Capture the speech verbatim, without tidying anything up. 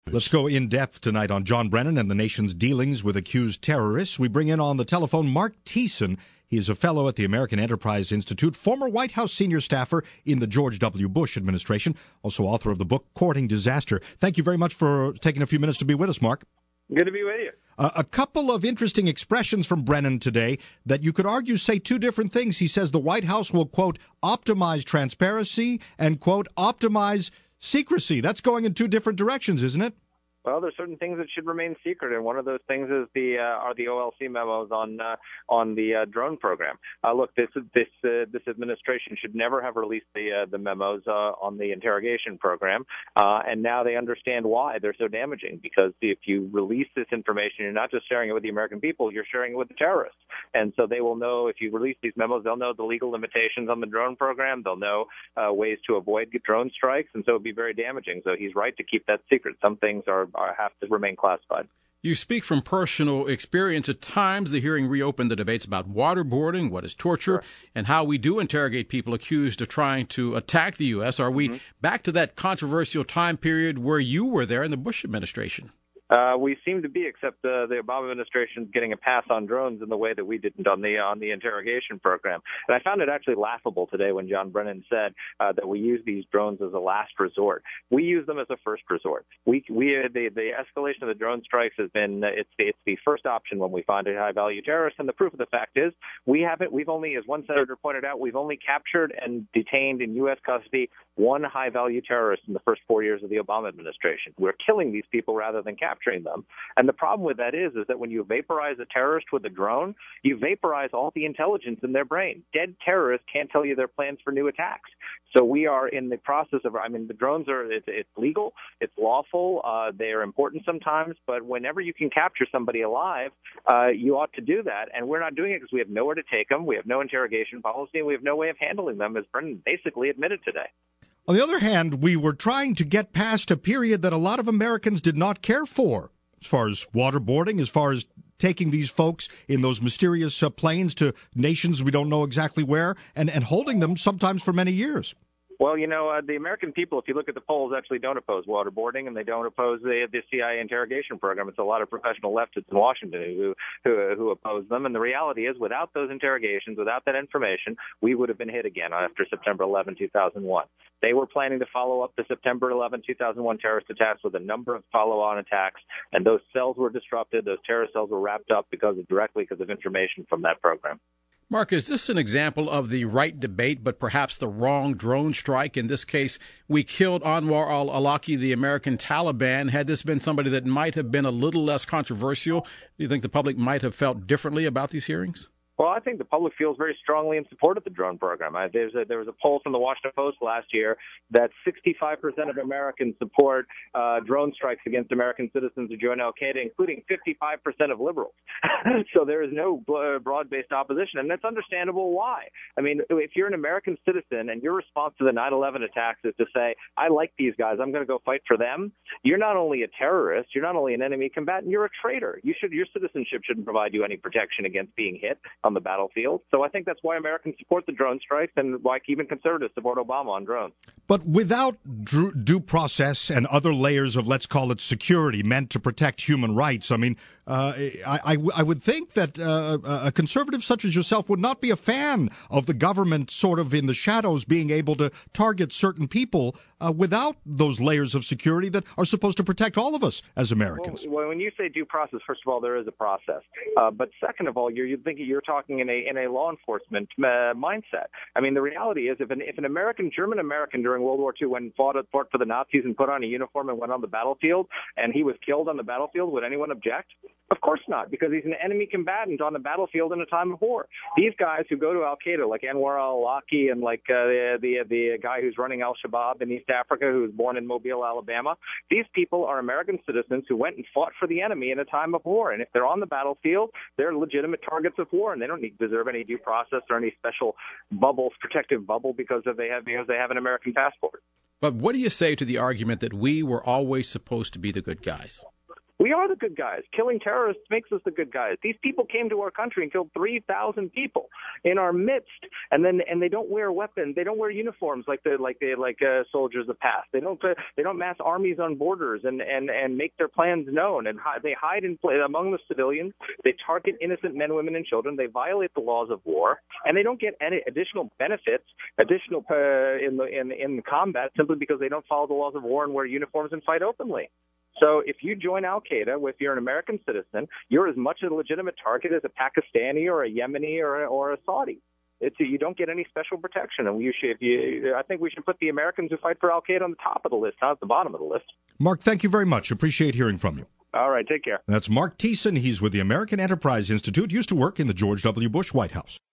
Let's go in depth tonight on John Brennan and the nation's dealings with accused terrorists. We bring in on the telephone Mark Thiessen. He is a fellow at the American Enterprise Institute, former White House senior staffer in the George W. Bush administration, also author of the book Courting Disaster. Thank you very much for taking a few minutes to be with us, Mark. Good to be with you. Uh, a couple of interesting expressions from Brennan today that you could argue say two different things. He says the White House will, quote, optimize transparency and, quote, optimize secrecy. That's going in two different directions, isn't it? Well, there's certain things that should remain secret, and one of those things is the uh, are the O L C memos on uh, on the uh, drone program. Uh, look, this this uh, this administration should never have released the uh, the memos uh, on the interrogation program, uh, and now they understand why they're so damaging. Because if you release this information, you're not just sharing it with the American people, you're sharing it with the terrorists, and so they will know if you release these memos, they'll know the legal limitations on the drone program, they'll know uh, ways to avoid drone strikes, and so it'd be very damaging. So he's right to keep that secret. Some things are. have to remain classified. You speak from personal experience. At times, the hearing reopened the debates about waterboarding, what is torture, sure. and how we do interrogate people accused of trying to attack the U S. Are we mm-hmm. back to that controversial time period where you were there in the Bush administration? Uh, we seem to be, except uh, the Obama administration is getting a pass on drones in the way that we didn't on the on the interrogation program. And I found it actually laughable today when John Brennan said uh, that we use these drones as a last resort. We use them as a first resort. We we uh, the the escalation of the drone strikes has been uh, it's the, it's the first option when we find a high value terrorist. And the proof of the fact is we haven't we've only, as one senator pointed out, we've only captured and detained in U S custody one high value terrorist in the first four years of the Obama administration. We're killing these people rather than capturing them. And the problem with that is, is that when you vaporize a terrorist with a drone, you vaporize all the intelligence in their brain. Dead terrorists can't tell you their plans for new attacks. So we are in the process of, I mean, the drones are, it's, it's legal, it's lawful, uh, they are important sometimes, but whenever you can capture somebody alive, uh, you ought to do that. And we're not doing it because we have nowhere to take them, we have no interrogation policy, and we have no way of handling them, as Brennan basically admitted today. On the other hand, we were trying to get past a period that a lot of Americans did not care for, as far as waterboarding, as far as taking these folks in those mysterious uh, planes to nations we don't know exactly where, and, and holding them sometimes for many years. Well, you know, uh, the American people, if you look at the polls, actually don't oppose waterboarding, and they don't oppose the, the C I A interrogation program. It's a lot of professional leftists in Washington who, who who oppose them. And the reality is, without those interrogations, without that information, we would have been hit again after September eleventh, two thousand one. They were planning to follow up the September eleventh, two thousand one terrorist attacks with a number of follow-on attacks, and those cells were disrupted. Those terrorist cells were wrapped up because of directly because of information from that program. Mark, is this an example of the right debate, but perhaps the wrong drone strike? In this case, we killed Anwar al-Awlaki, the American Taliban. Had this been somebody that might have been a little less controversial, do you think the public might have felt differently about these hearings? Well, I think the public feels very strongly in support of the drone program. I, there's a, there was a poll from the Washington Post last year that sixty-five percent of Americans support uh, drone strikes against American citizens who join al-Qaeda, including fifty-five percent of liberals. So there is no broad-based opposition, and that's understandable why. I mean, if you're an American citizen and your response to the nine eleven attacks is to say, I like these guys, I'm going to go fight for them, you're not only a terrorist, you're not only an enemy combatant, you're a traitor. You should, your citizenship shouldn't provide you any protection against being hit on the battlefield. So I think that's why Americans support the drone strikes and why even conservatives support Obama on drones. But without due process and other layers of, let's call it, security meant to protect human rights, I mean, uh, I, I, I would think that uh, a conservative such as yourself would not be a fan of the government sort of in the shadows being able to target certain people uh, without those layers of security that are supposed to protect all of us as Americans. Well, when you say due process, first of all, there is a process. Uh, but second of all, you're, you're thinking you're talking in a in a law enforcement uh, mindset. I mean, the reality is, if an if an American, German American during World War Two went and fought fought for the Nazis and put on a uniform and went on the battlefield, and he was killed on the battlefield, would anyone object? Of course not, because he's an enemy combatant on the battlefield in a time of war. These guys who go to al-Qaeda, like Anwar al-Awlaki and like uh, the, the the guy who's running al-Shabaab in East Africa, who was born in Mobile, Alabama, these people are American citizens who went and fought for the enemy in a time of war. And if they're on the battlefield, they're legitimate targets of war, and they don't need, deserve any due process or any special bubbles, protective bubble, because of they have because they have an American passport. But what do you say to the argument that we were always supposed to be the good guys? We We are the good guys. Killing terrorists makes us the good guys. These people came to our country and killed three thousand people in our midst, and then and they don't wear weapons. They don't wear uniforms like the like the like uh, soldiers of past. They don't uh, they don't mass armies on borders and and and make their plans known. And hi- they hide in play among the civilians. They target innocent men, women, and children. They violate the laws of war, and they don't get any additional benefits, additional uh, in the in in combat simply because they don't follow the laws of war and wear uniforms and fight openly. So if you join al-Qaeda, if you're an American citizen, you're as much a legitimate target as a Pakistani or a Yemeni or a, or a Saudi. It's, you don't get any special protection. And you should, you, I think we should put the Americans who fight for al-Qaeda on the top of the list, not at the bottom of the list. Mark, thank you very much. Appreciate hearing from you. All right, take care. That's Mark Thiessen. He's with the American Enterprise Institute, used to work in the George W. Bush White House.